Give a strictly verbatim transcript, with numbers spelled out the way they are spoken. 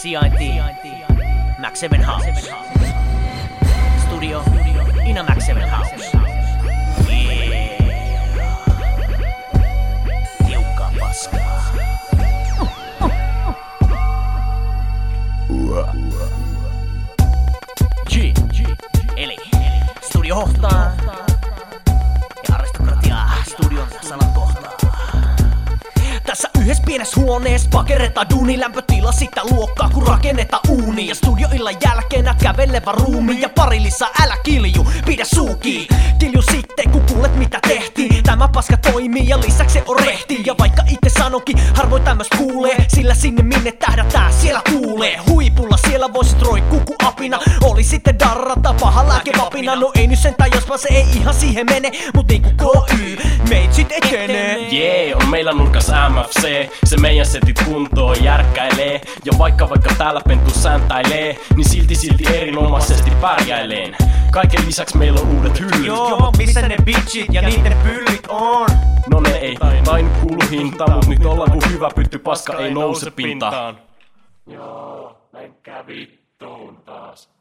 Sijainti Max seven House. Studio Ina Max seven House. Yeah. Tiukkaa paskaa. G. Eli studio hohtaa ja aristokratia studion sanat kohtaa. Tässä yhdessä pienessä huoneessa pakerretaan duuni, lämpötila sitä luokkaa kun rakennetaan uuni. Ja studioillan jälkeen näet kävelevä ruumi ja pari lisää, älä kilju, pidä suuki. Kilju sitten kun kuulet mitä tehtiin, tämä paska toimii ja lisäksi se on rehti. Ja vaikka itse sanonkin, harvoin tämmöst kuulee, sillä sinne minne tähdätään siellä kuulee. Huipulla siellä voisit roikkuu ku apina, oli sitten darrata paha lääkevapina. No ei nyt sentään jospa se ei ihan siihen mene, mut niinku K Y, meitsit etenee. Jee, yeah, on meillä nurkas M F C, se meidän setit kuntoon järkkäilee. Ja vaikka vaikka täällä pentu sääntäilee, niin silti silti erinomaisesti pärjäileen. Kaiken lisäks meillä on uudet hyllyt. Joo, missä ne bitchit ja niiden pyllit on? No ne ei tainnut kuulu hinta, mut nyt ollaan ku hyvä pytty, paska ei nouse pintaan. Joo, menkää vittuun taas.